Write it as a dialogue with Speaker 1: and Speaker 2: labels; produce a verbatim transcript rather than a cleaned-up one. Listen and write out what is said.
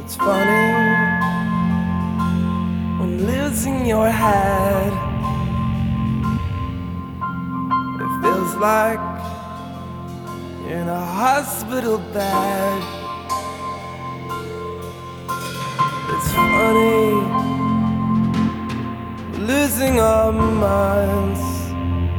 Speaker 1: It's funny when losing your head. It feels like you're in a hospital bed. It's funny losing our minds.